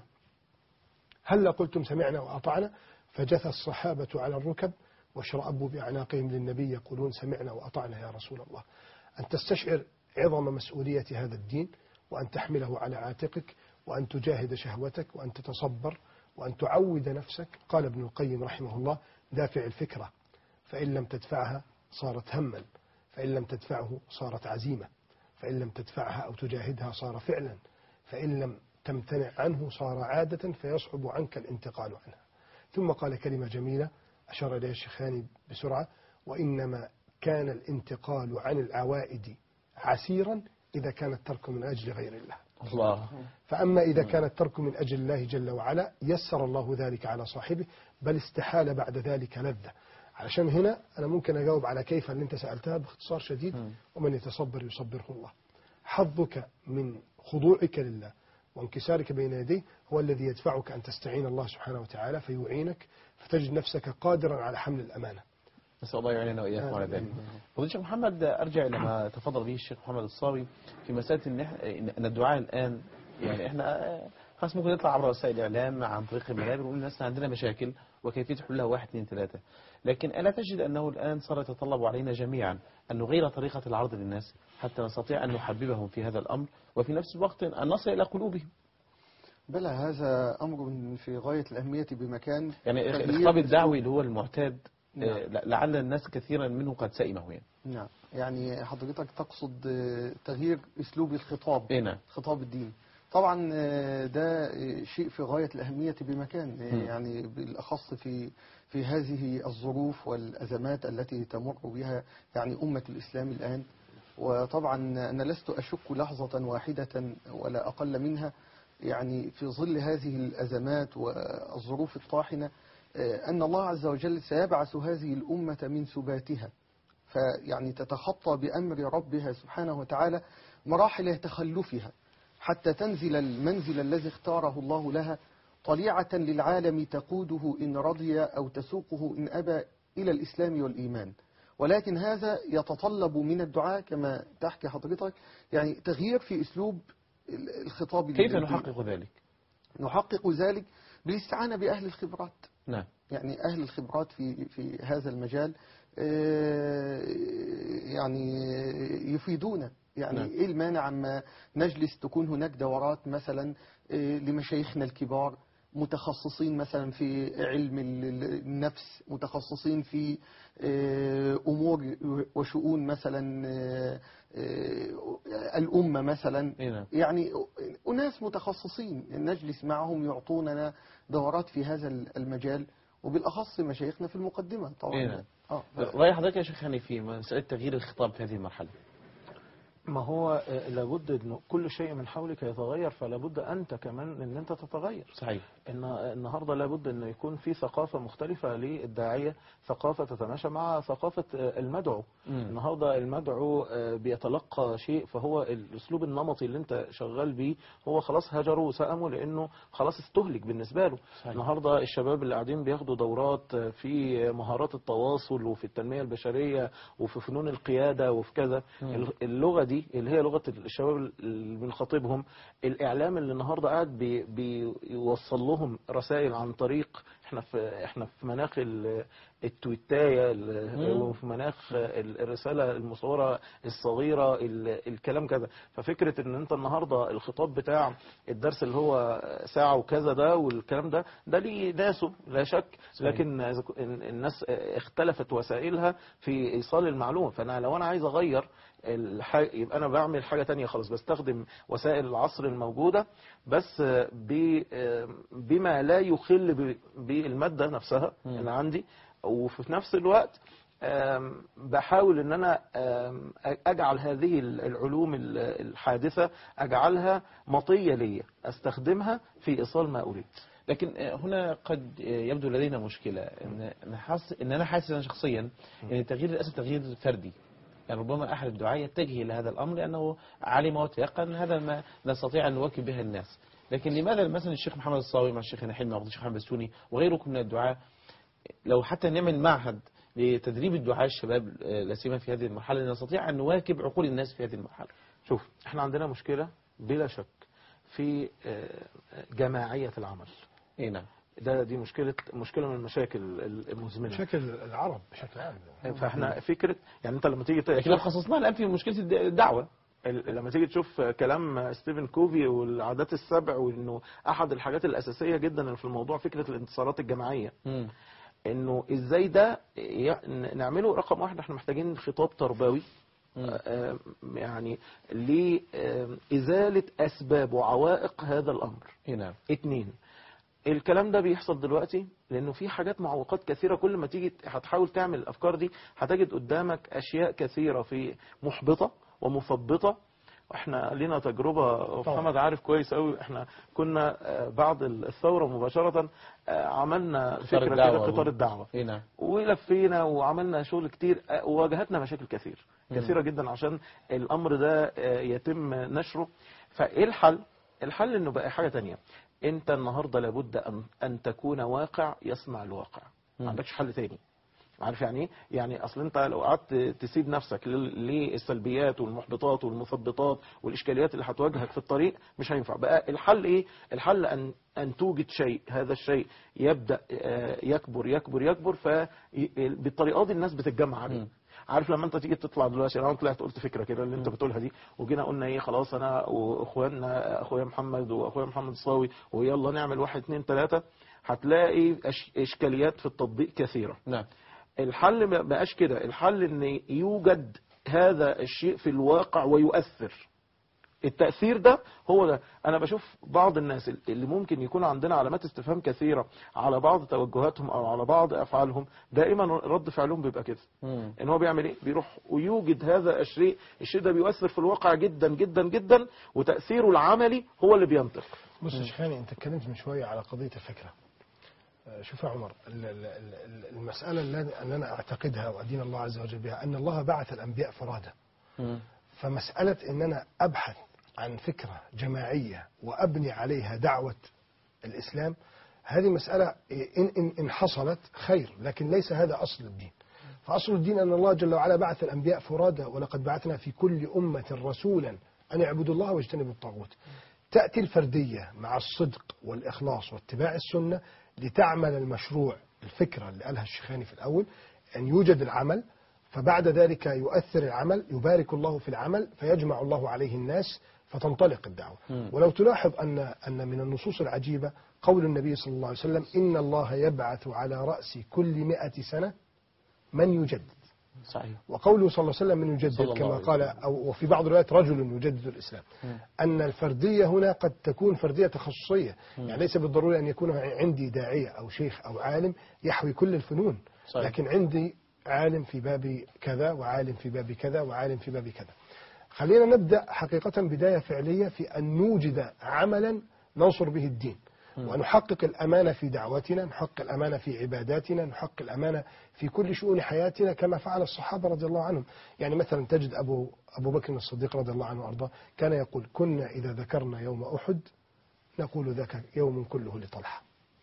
هل قلتم سمعنا وأطعنا؟ فجثى الصحابة على الركب واشرأبوا بأعناقهم للنبي يقولون سمعنا وأطعنا يا رسول الله. أن تستشعر عظم مسؤولية هذا الدين، وأن تحمله على عاتقك، وأن تجاهد شهوتك، وأن تتصبر، وأن تعود نفسك. قال ابن القيم رحمه الله دافع الفكرة، فإن لم تدفعها صارت هما، فإن لم تدفعه صارت عزيمة، فإن لم تدفعها أو تجاهدها صار فعلا، فإن لم تمتنع عنه صار عادة فيصعب عنك الانتقال عنها. ثم قال كلمة جميلة أشار إليها الشيخان بسرعة: وإنما كان الانتقال عن العوائد عسيرا إذا كان الترك من أجل غير الله. فأما إذا كان الترك من أجل الله جل وعلا يسر الله ذلك على صاحبه، بل استحال بعد ذلك لذة. علشان هنا أنا ممكن أجاوب على كيف اللي أنت سألتها باختصار شديد. ومن يتصبر يصبره الله. حظك من خضوعك لله وانكسارك بين يديه هو الذي يدفعك أن تستعين الله سبحانه وتعالى فيعينك، فتجد نفسك قادرا على حمل الأمانة. نسأل الله يعيننا وإياكم على ذلك. فضيلة الشيخ محمد، أرجع إلى ما تفضل به الشيخ محمد الصاوي في مسألة إن الدعاء الآن، يعني إحنا خلاص ممكن نطلع عبر وسائل الإعلام عن طريق المنابر ونقول للناس عندنا مشاكل وكيفية حلها 1 2 3، لكن ألا تجد أنه الآن صار يتطلب علينا جميعا أن نغير طريقة العرض للناس حتى نستطيع أن نحببهم في هذا الأمر وفي نفس الوقت أن نصل إلى قلوبهم؟ بلى، هذا أمر في غاية الأهمية بمكان. يعني الخطاب الدعوي اللي هو المعتاد، لعل الناس كثيرا منه قد سئمه يعني. نعم، يعني حضرتك تقصد تغيير أسلوب الخطاب، نعم، خطاب الدين. طبعا ده شيء في غاية الأهمية بمكان، يعني بالأخص في هذه الظروف والأزمات التي تمر بها يعني أمة الإسلام الآن. وطبعا أنا لست أشك لحظة واحدة ولا أقل منها يعني في ظل هذه الأزمات والظروف الطاحنة أن الله عز وجل سيبعث هذه الأمة من سباتها، فيعني تتخطى بأمر ربها سبحانه وتعالى مراحل تخلفها حتى تنزل المنزل الذي اختاره الله لها، طليعة للعالم تقوده إن رضي أو تسوقه إن أبى إلى الإسلام والإيمان. ولكن هذا يتطلب من الدعاء كما تحكي حضرتك يعني تغيير في أسلوب الخطاب. كيف نحقق ذلك؟ نحقق ذلك بالاستعانة بأهل الخبرات. نعم، يعني أهل الخبرات في هذا المجال يعني يفيدون. يعني نعم. إيه المانع عما نجلس تكون هناك دورات مثلا لمشايخنا الكبار متخصصين مثلا في علم النفس، متخصصين في أمور وشؤون مثلا الأمة مثلا، يعني أناس متخصصين نجلس معهم يعطوننا دورات في هذا المجال، وبالأخص مشايخنا في المقدمة طبعا. رأي حضرتك يا شيخ هاني في مسألة تغيير الخطاب في هذه المرحلة؟ ما هو لابد أن كل شيء من حولك يتغير، فلا بد أنت كمان أن أنت تتغير. صحيح. النهاردة لابد أن يكون في ثقافة مختلفة للداعية، ثقافة تتماشى مع ثقافة المدعو. النهاردة المدعو بيتلقى شيء، فهو الأسلوب النمطي اللي أنت شغال بيه هو خلاص هجره وسأمه لأنه خلاص استهلك بالنسبة له. صحيح. النهاردة الشباب اللي قاعدين بياخدوا دورات في مهارات التواصل وفي التنمية البشرية وفي فنون القيادة وفي كذا، اللغة دي دي اللي هي لغة الشباب اللي بنخاطبهم، الإعلام اللي النهاردة قاعد بيوصل لهم رسائل عن طريق احنا في مناخ التويتاية وفي مناخ الرسالة المصورة الصغيرة الكلام كذا. ففكرة ان انت النهاردة الخطاب بتاع الدرس اللي هو ساعة وكذا ده والكلام ده ليه ناسه لا شك، لكن الناس اختلفت وسائلها في ايصال المعلومة. فانا لو انا عايز اغير يبقى انا بعمل حاجة تانية خالص، بستخدم وسائل العصر الموجودة بس بما لا يخل بالمادة نفسها اللي عندي، وفي نفس الوقت بحاول ان انا اجعل هذه العلوم الحادثة اجعلها مطية لي استخدمها في ايصال ما اريد. لكن هنا قد يبدو لدينا مشكلة ان انا حاسس انا شخصيا ان التغيير للاسف تغيير فردي. يعني ربما احد الدعاة يتجه الى هذا الامر لانه علم وتيقن هذا ما نستطيع ان نواكب به الناس. لكن لماذا مثلا الشيخ محمد الصاوي مع الشيخ حلمي عبد الشيخ محمد السوني وغيركم من الدعاة لو حتى نعمل معهد لتدريب الدعاة الشباب لا سيما في هذه المرحلة نستطيع أن نواكب عقول الناس في هذه المرحلة؟ شوف، احنا عندنا مشكلة بلا شك في جماعية العمل. اي نعم. دي مشكلة من المشاكل المزمنة، مشاكل العرب بشكل عام. فاحنا فكرة يعني انت لما تيجي لكن خصصناها الآن في مشكلة الدعوة. لما تيجي تشوف كلام ستيفن كوفي والعادات السبع، وانه احد الحاجات الاساسية جدا في الموضوع فكرة الانتصارات الجماعية. انه ازاي ده نعمله؟ رقم واحد احنا محتاجين خطاب تربوي يعني لإزالة أسباب وعوائق هذا الأمر. نعم. 2، الكلام ده بيحصل دلوقتي لأنه في حاجات معوقات كثيرة، كل ما تيجي هتحاول تعمل الأفكار دي هتجد قدامك أشياء كثيرة في محبطة ومثبطة. احنا لنا تجربة، محمد عارف كويس قوي، احنا كنا بعد الثورة مباشرة عملنا فكرة كده قطار الدعوة، ولفينا وعملنا شغل كتير وواجهتنا مشاكل كثيرة جدا عشان الامر ده يتم نشره. فايه الحل؟ الحل انه بقى حاجة تانية. انت النهاردة لابد ان تكون واقع يصنع الواقع، ما عندكش حل تاني. عارف يعني ايه؟ يعني اصل انت لو قعدت تسيب نفسك للسلبيات والمحبطات والمثبطات والاشكاليات اللي هتواجهك في الطريق مش هينفع. بقى الحل ايه؟ الحل ان توجد شيء، هذا الشيء يبدأ يكبر يكبر يكبر، فبالطريقه دي الناس بتتجمع عليه. عارف لما انت تيجي تطلع دلوقتي، انا طلعت قلت فكره كده اللي انت بتقولها دي، وجينا قلنا ايه، خلاص انا واخواننا اخويا محمد واخويا محمد الصاوي ويلا نعمل 1 2 3، هتلاقي اشكاليات في التطبيق كثيره. نعم. الحل ما بقاش كده، الحل ان يوجد هذا الشيء في الواقع ويؤثر. التأثير ده هو ده. انا بشوف بعض الناس اللي ممكن يكون عندنا علامات استفهام كثيرة على بعض توجهاتهم او على بعض افعالهم، دائما رد فعلهم بيبقى كده. ان هو بيعمل ايه؟ بيروح ويوجد هذا الشيء ده بيؤثر في الواقع جدا جدا جدا، وتأثيره العملي هو اللي بينطق. بص يا شيخاني، انت اتكلمت من شوية على قضية الفكرة. شوف يا عمر، المسألة اللي أنا أعتقدها وأدين الله عز وجل بها أن الله بعث الأنبياء فرادى. فمسألة أن أنا أبحث عن فكرة جماعية وأبني عليها دعوة الإسلام، هذه مسألة إن حصلت خير، لكن ليس هذا أصل الدين. فأصل الدين أن الله جل وعلا بعث الأنبياء فرادى، ولقد بعثنا في كل أمة رسولا أن يعبدوا الله واجتنبوا الطاغوت. تأتي الفردية مع الصدق والإخلاص واتباع السنة لتعمل المشروع. الفكرة اللي قالها الشيخاني في الأول أن يوجد العمل، فبعد ذلك يؤثر العمل، يبارك الله في العمل، فيجمع الله عليه الناس فتنطلق الدعوة. ولو تلاحظ أن من النصوص العجيبة قول النبي صلى الله عليه وسلم: إن الله يبعث على رأس كل 100 سنة من يجدد. صحيح. وقوله صلى الله عليه وسلم من يجدد كما قال، أو وفي بعض الروايات رجل يجدد الإسلام. أن الفردية هنا قد تكون فردية تخصصية، يعني ليس بالضرورة أن يكون عندي داعية أو شيخ أو عالم يحوي كل الفنون. صحيح. لكن عندي عالم في باب كذا وعالم في باب كذا وعالم في باب كذا. خلينا نبدأ حقيقة بداية فعلية في أن نوجد عملا ننصر به الدين، ونحقق الأمانة في دعوتنا، نحقق الأمانة في عباداتنا، نحقق الأمانة في كل شؤون حياتنا كما فعل الصحابة رضي الله عنهم. يعني مثلا تجد أبو بكر الصديق رضي الله عنه وأرضاه كان يقول: كنا إذا ذكرنا يوم أحد نقول ذاك يوم كله لطلحة.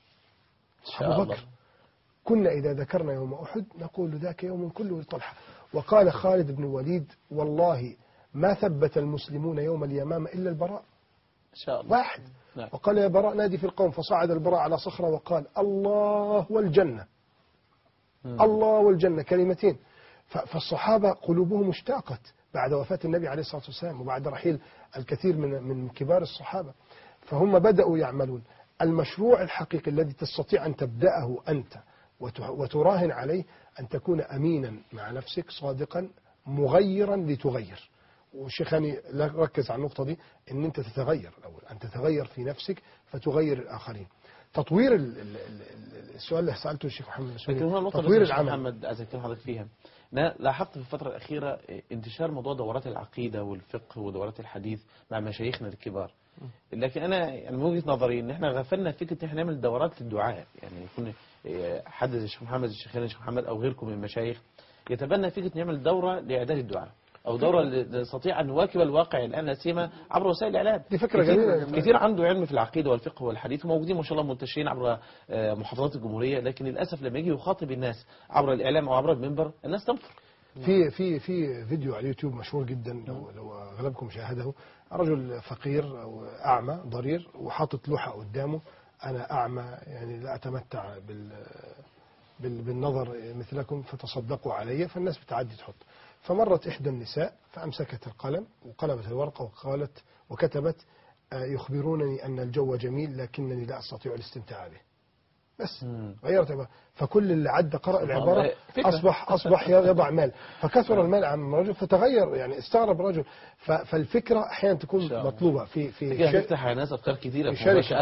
أبو بكر: كنا إذا ذكرنا يوم أحد نقول ذاك يوم كله لطلحة. وقال خالد بن الوليد: والله ما ثبت المسلمون يوم اليمامة إلا البراء إن شاء الله. واحد. وقال يا براء نادي في القوم، فصعد البراء على صخرة وقال الله والجنة. الله والجنة كلمتين. فالصحابة قلوبهم اشتاقت بعد وفاة النبي عليه الصلاة والسلام وبعد رحيل الكثير من كبار الصحابة، فهم بدأوا يعملون. المشروع الحقيقي الذي تستطيع أن تبدأه أنت وتراهن عليه أن تكون أمينا مع نفسك، صادقا، مغيرا لتغير. والشيخ هاني ركز على النقطة دي، أن أنت تتغير الأول، أن تتغير في نفسك فتغير الآخرين. تطوير السؤال اللي سألته الشيخ محمد، تطوير العمل. محمد عايز أتكلم حضرتك فيها. أنا لاحظت في الفترة الأخيرة انتشار موضوع دورات العقيدة والفقه ودورات الحديث مع مشايخنا الكبار، لكن أنا من وجهة نظري إن إحنا غفلنا فكرة إن إحنا نعمل دورات للدعاء. يعني يكون حد زي الشيخ محمد، الشيخ محمد أو غيركم من المشايخ يتبنى فكرة نعمل دورة لإعداد الدعاء، أو دورة نستطيع أن نواكب الواقع الآن لا سيما عبر وسائل الإعلام. دي فكرة جميلة. كثير عنده علم في العقيدة والفقه والحديث وموجودين ما شاء الله منتشرين عبر محافظات الجمهورية، لكن للأسف لما يجي يخاطب الناس عبر الإعلام أو عبر المنبر الناس تنفر. في فيديو على اليوتيوب مشهور جدا، لو أغلبكم شاهده، رجل فقير أو أعمى ضرير وحاطط لوحة قدامه أنا أعمى يعني لا أتمتع بالنظر مثلكم فتصدقوا علي، فالناس بتعدي تحط. فمرت إحدى النساء فأمسكت القلم وقلبت الورقة وقالت وكتبت يخبرونني أن الجو جميل لكنني لا أستطيع الاستمتاع به. بس غيرت عبارة. فكل اللي عدى قرأ العبارة أصبح يضع مال، فكثر المال عن الرجل فتغير، يعني استغرب الرجل. فالفكرة أحيانا تكون مطلوبة في تفتح على ناس أفكار كثيرة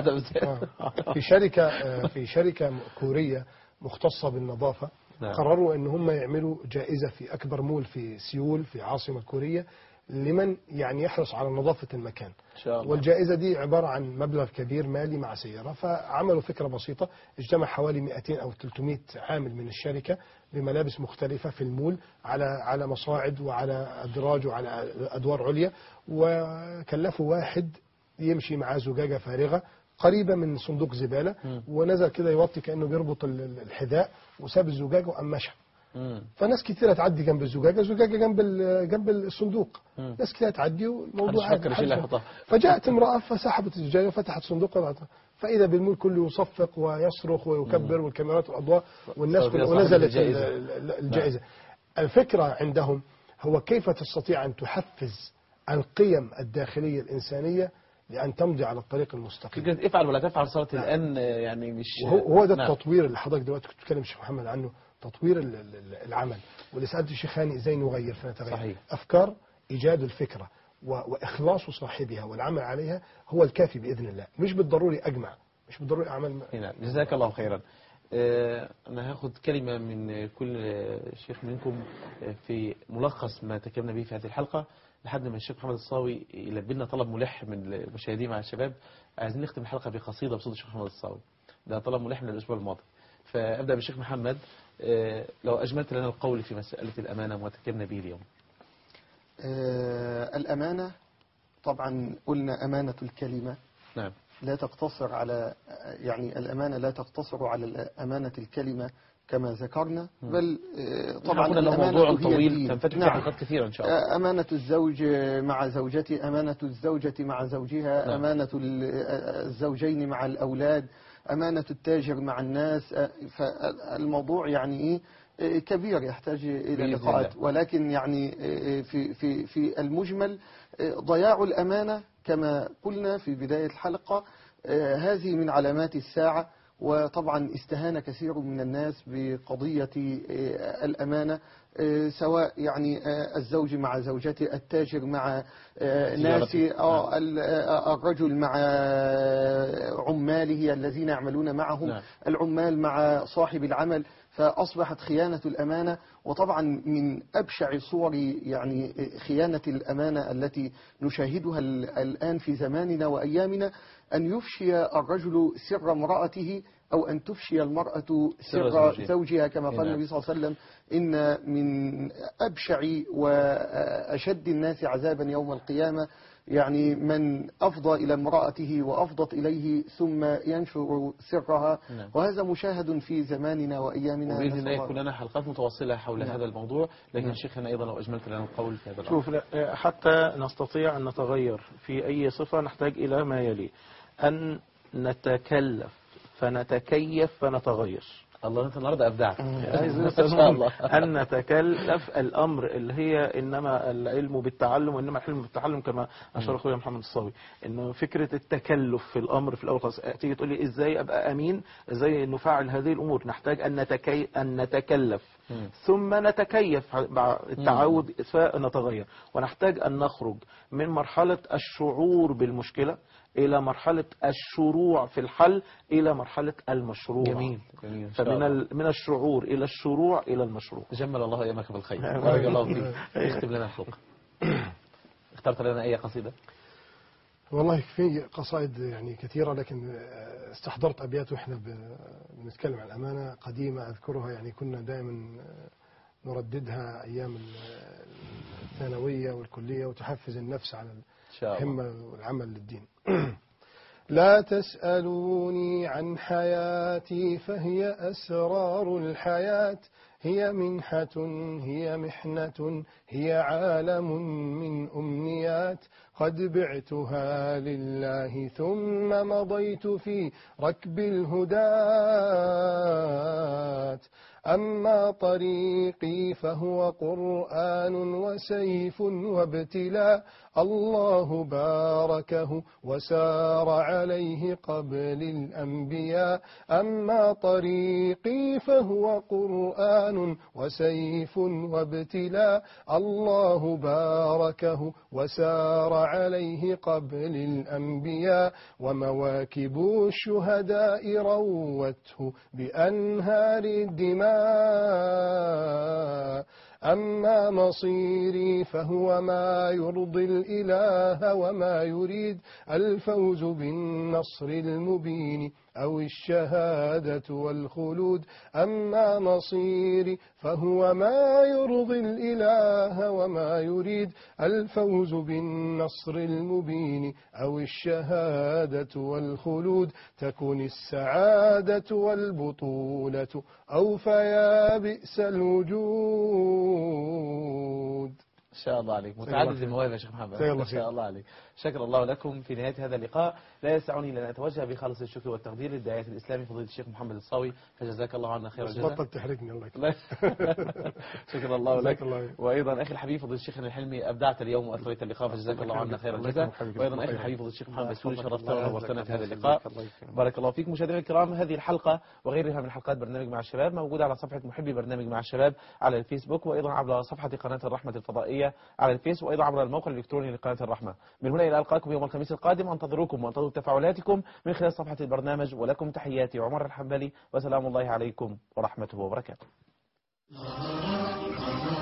في شركة كورية مختصة بالنظافة. نعم. قرروا ان هم يعملوا جائزة في أكبر مول في سيول في عاصمة كوريا لمن يعني يحرص على نظافة المكان. إن شاء الله. والجائزة دي عبارة عن مبلغ كبير مالي مع سيارة. فعملوا فكرة بسيطة، اجتمع حوالي 200 أو 300 عامل من الشركة بملابس مختلفة في المول على مصاعد وعلى أدراج وعلى أدوار عليا، وكلفوا واحد يمشي معاه زجاجة فارغة قريبة من صندوق زبالة، ونزل كده يوطي كأنه بيربط الحذاء وساب الزجاجة وقمشها. فناس كتيرة تعدي جنب الزجاجة جنب الصندوق. ناس كتيرة تعدي والموضوع عادي. فجاءت امرأة فسحبت الزجاجة وفتحت صندوق فإذا بالمول كله يصفق ويصرخ ويكبر والكاميرات والأضواء والناس ونزلت الجائزة. الفكرة عندهم هو كيف تستطيع أن تحفز القيم الداخلية الإنسانية لأن تمضي على الطريق المستقيم. فكرة افعل ولا تفعل صارت الآن يعني مش هو ده التطوير اللي حضرتك دلوقتي كنت بتكلم الشيخ محمد عنه، تطوير العمل. واللي سألت الشيخ هاني ازاي نغير فنتغير. صحيح. أفكار، إيجاد الفكرة وإخلاص صاحبها والعمل عليها هو الكافي بإذن الله، مش بالضروري أجمع، مش بالضروري أعمل. نعم. جزاك الله خيرا. أنا هاخد كلمة من كل شيخ منكم في ملخص ما تكلمنا به في هذه الحلقة لحد ما الشيخ محمد الصاوي يلبي لنا طلب ملح من المشاهدين مع الشباب. عايزين نختم الحلقة بقصيدة بصوت الشيخ محمد الصاوي، ده طلب ملح من الأسبوع الماضي. فأبدأ بالشيخ محمد، لو أجملت لنا القول في مسألة الأمانة وما تكلمنا به اليوم. الأمانة طبعا قلنا أمانة الكلمة. نعم. لا تقتصر على يعني الأمانة لا تقتصر على أمانة الكلمة كما ذكرنا، بل طبعا الأمانة موضوع طويل تنفتح في حلقات كثيرة إن شاء الله. أمانة الزوج مع زوجته، أمانة الزوجة مع زوجها. نعم. أمانة الزوجين مع الأولاد، أمانة التاجر مع الناس. فالموضوع يعني كبير يحتاج إلى لقاءات، ولكن يعني في المجمل ضياع الأمانة كما قلنا في بداية الحلقة هذه من علامات الساعة. وطبعا استهان كثير من الناس بقضية الأمانة، سواء يعني الزوج مع زوجته، التاجر مع ناسه، الرجل مع عماله الذين يعملون معهم. نعم. العمال مع صاحب العمل. فأصبحت خيانة الأمانة. وطبعا من أبشع صور يعني خيانة الأمانة التي نشاهدها الآن في زماننا وأيامنا أن يفشي الرجل سر امرأته أو أن تفشي المرأة سر زوجها كما قال النبي صلى الله عليه وسلم إن من أبشع وأشد الناس عذابا يوم القيامة يعني من أفضى إلى امرأته وأفضت إليه ثم ينشر سرها. وهذا مشاهد في زماننا وأيامنا. وبإذن الله يكون لنا حلقات متواصلة حول هذا الموضوع. لكن شيخنا أيضا لو أجملت لنا القول في هذا الأمر. شوف، حتى نستطيع أن نتغير في أي صفة نحتاج إلى ما يلي: أن نتكلف فنتكيف فنتغير. الله، انت النهارده ابدعت. ما شاء الله. ان نتكلف الامر اللي هي انما العلم بالتعلم وانما الحلم بالتعلم، كما اشار اخويا محمد الصاوي، انه فكره التكلف في الامر في الاول خالص. تيجي تقول لي ازاي ابقى امين، ازاي نفعل هذه الامور؟ نحتاج ان نتكلف ثم نتكيف مع التعود فنتغير. ونحتاج ان نخرج من مرحله الشعور بالمشكله إلى مرحلة الشروع في الحل إلى مرحلة المشروع. جميل جميل. من الشعور إلى الشروع إلى المشروع. جمل الله أيامك بالخير. بارك الله فيك. اختم لنا الحلقة. اخترت لنا أي قصيدة؟ والله في قصائد يعني كثيرة، لكن استحضرت أبيات وإحنا بنتكلم عن الأمانة قديمة أذكرها، يعني كنا دائما نرددها أيام الثانوية والكلية، وتحفز النفس على الهمة والعمل للدين. لا تسألوني عن حياتي فهي أسرار الحياة، هي منحة هي محنة هي عالم من أمنيات، قد بعتها لله ثم مضيت في ركب الهداة. أما طريقي فهو قرآن وسيف وابتلاء، الله باركه وسار عليه قبل الأنبياء. أما طريقي فهو قرآن وسيف وابتلاء، الله باركه وسار عليه قبل الأنبياء. ومواكب الشهداء روته بأنهار الدماء. أما مصيري فهو ما يرضي الإله وما يريد، الفوز بالنصر المبين أو الشهادة والخلود. أما مصيري فهو ما يرضي الإله وما يريد، الفوز بالنصر المبين أو الشهادة والخلود. تكن السعادة والبطولة أو فيا بئس الوجود. إن شاء الله عليك، متعدد المواهب يا شيخ محمد. إن شاء الله عليك. شكر الله لكم. في نهاية هذا اللقاء لا يسعني لأن أتوجه بخالص الشكر والتقدير للداعية الإسلامي فضيلة الشيخ محمد الصاوي، فجزاك الله عنا خير الجزاء. بطل تحرجني الله يكرمك. شكر الله لك. وأيضا أخي الحبيب فضيلة الشيخ الحلمي أبدعت اليوم وأثريت اللقاء، فجزاك الله عنا خير الجزاء. وأيضا أخي الحبيب فضيلة الشيخ محمد السوري شرفتنا ونورتنا في هذا اللقاء. بارك الله فيكم مشاهدينا الكرام. هذه الحلقة وغيرها من حلقات برنامج مع الشباب موجودة على صفحة محبي برنامج مع الشباب على الفيسبوك، وأيضا عبر صفحة قناة الرحمة الفضائية على الفيس، وأيضا عبر الموقع الإلكتروني لقناة الرحمة. من هنا إلى ألقاكم يوم الخميس القادم، وانتظروكم وانتظروا تفاعلاتكم من خلال صفحة البرنامج. ولكم تحياتي عمر الحنبلي، وسلام الله عليكم ورحمته وبركاته.